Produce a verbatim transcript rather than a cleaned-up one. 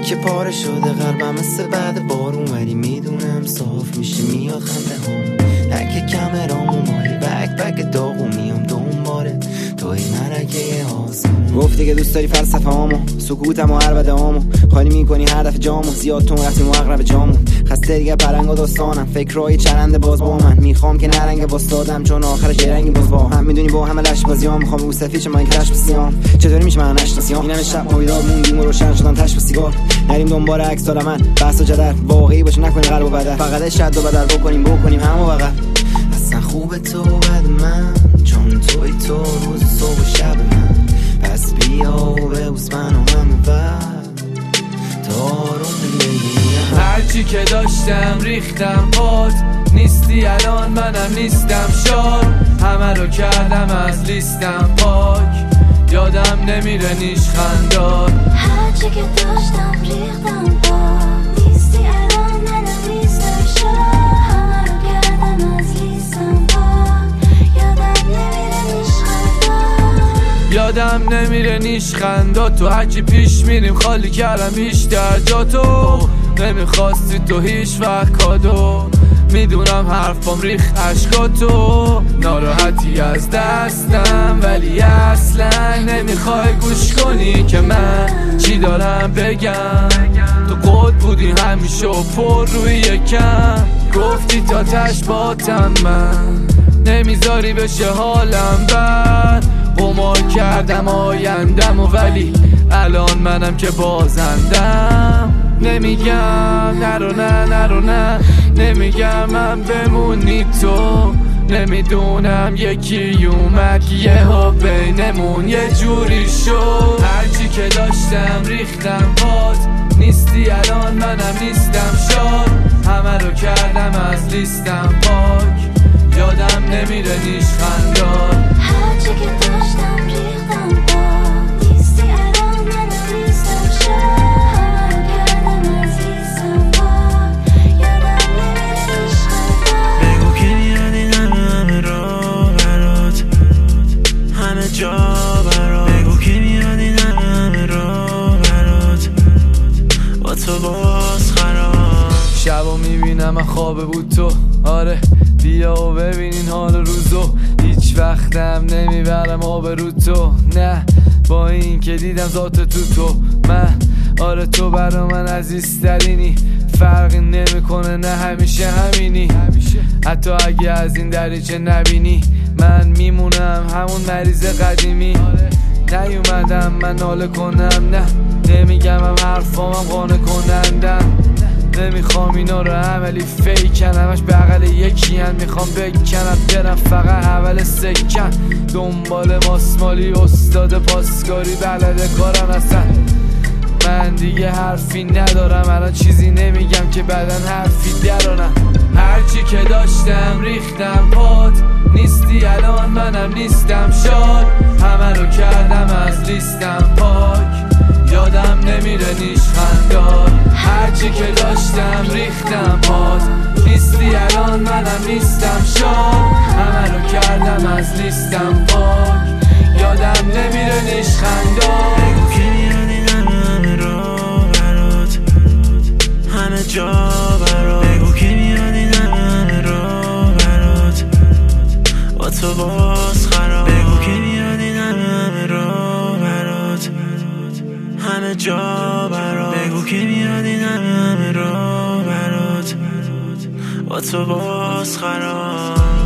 که پاره شده قلبم مثل بعد بارون، ولی میدونم صاف میشه میاد خنده هم. اگه کمرامو مایی بک بک داغو میام دنباره توی مرگه آسمون. گفتی که دوست داری فلسفه هامو، سکوتم و عربده هامو، خالی میکنی هر دفعه جامو، زیاد تون رفتیم و اقرب جامو. خسته دیگه پرنگ و داستانم، فکرهای چرنده باز با من، میخوام که نرنگ باستادم چون آخرش یه رنگی باز با هم. میدونی با همه لش بازیام، میخوام رو سفید چه من کش بسیام. چطوری میشه من نشناسیام؟ اینم شب ما بیدار موندیم و روشن شدن تش با سیگار. نریم دنبال عکس دار من، بحث و جدل واقعی باشه، نکنیم قلب و بدل، فقط شد و بدل بکنیم بکنیم همو فقط. اصلا خوبه تو بعد من، چون توی تو روز صبح و شب من. پس بیا و ببوس من و همه بعد تا رو بگیم. هرچی که داشتم ریختم پات، نیستی الان منم نیستم شاد. همه رو کردم از لیستم پاک، یادم نمیره نیش خنداد. هرچی که داشتم ریختم پات، نیستی الان منم نیستم شاد. همه رو کردم از لیستم پاک، یادم نمیره نیش خنداد. یادم نمیره نیش خنداد. تو هرچی پیش میریم خالی کردم بیشتر جا تو. نمیخواستی تو هیچ وقت کادو، میدونم حرفام ریخ عشقاتو. ناراحتی از دستم ولی اصلا نمیخوای گوش کنی که من چی دارم بگم. تو قد بودی همیشه و پر روی یکم، گفتی تا تش باتم من، نمیذاری بشه حالم بد. قمار کردم آیندم و ولی الان منم که بازندم. نمیگم نرو نه نرو نه، نمیگم من بمونی تو. نمیدونم یکی اومد یه ها بینمون یه جوری شد. هرچی که داشتم ریختم پات، نیستی الان منم نیستم شاد. همه رو کردم از لیستم پاک، یادم نمیره نیش خنداد. هرچی که داشتم ریختم پات، نیستی الان منم نیستم شاد. جا برات بگو که میاد این همه را برات با تو باز خراب. شبا میبینم من خوابه بود تو، آره بیا و ببین این حال روزو. هیچ وقتم نمیبرم آب رو تو، نه با این که دیدم ذات تو تو من. آره تو برا من عزیزترینی، فرقی نمیکنه نه همیشه همینی. حتی اگه از این دریچه نبینی من میمونم همون مریض قدیمی. نیومدم من ناله کنم، نه نمیگم هم حرفامم قانع کنندم. نمیخوام اینا رو عملی فیکن، همش بغل یکی هن. میخوام بکنم برم فقط اول سکن، دنبال ماسمالی استاد پاسکاری بلده کارم. اصلا من دیگه حرفی ندارم الان، چیزی نمیگم که بعدن حرفی درانم. هرچی که داشتم ریختم پات، نیستی الان منم نیستم شاد. همه رو کردم از لیستم پاک، یادم نمیره نیش خنداد. هرچی که داشتم ریختم پات، نیستی الان منم نیستم شاد. همه رو کردم از لیستم پاک، یادم نمیره نیش خنداد. بگو که میاد این همه را برات، همه جا برات. بگو که میاد این همه را برات با تو باز خراب. بگو که میاد این همه را برات، همه جا برات. بگو که میاد این همه را برات با تو باز خراب.